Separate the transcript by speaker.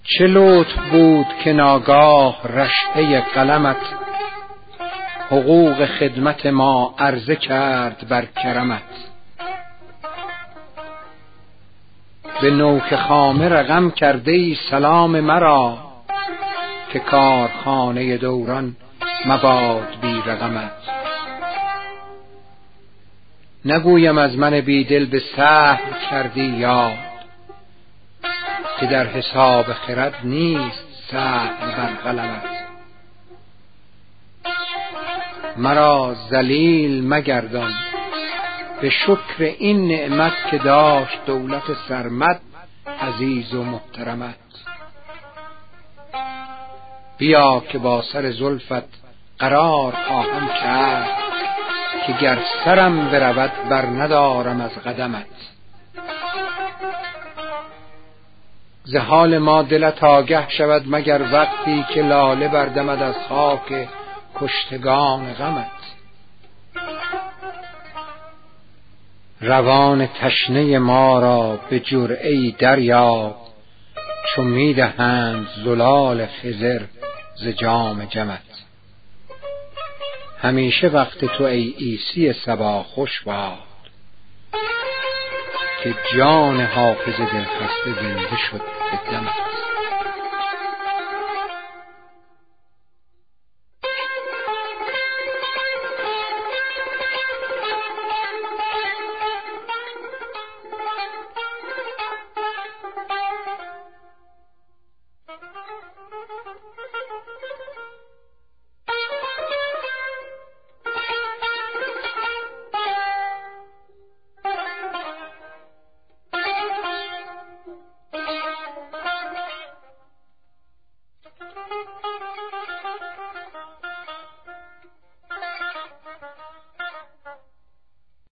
Speaker 1: چه لطف بود که ناگاه رشحه قلمت حقوق خدمت ما عرضه کرد بر کرمت. به نوک خامه رقم کرده ای سلام مرا، که کارخانه دوران مباد بی رقمت. نگویم از من بیدل به سهو کردی یاد، که در حساب خرد نیست سهو بر قلمت. مرا ذلیل مگردان به شکر این نعمت، که داشت دولت سرمد عزیز و محترمت. بیا که با سر زلفت قرار خواهم کرد، که گر سرم برود بر ندارم از قدمت. ز حال ما دلت آگه شود مگر وقتی، که لاله بردمد از خاک کشتگان غمت. روان تشنه ما را به جرعه‌ای دریاب، چو میدهند زلال خضر ز جام جمت. همیشه وقت تو ای عیسی صبا خوش باد، که جان حافظ دلخسته زنده شد به دمت.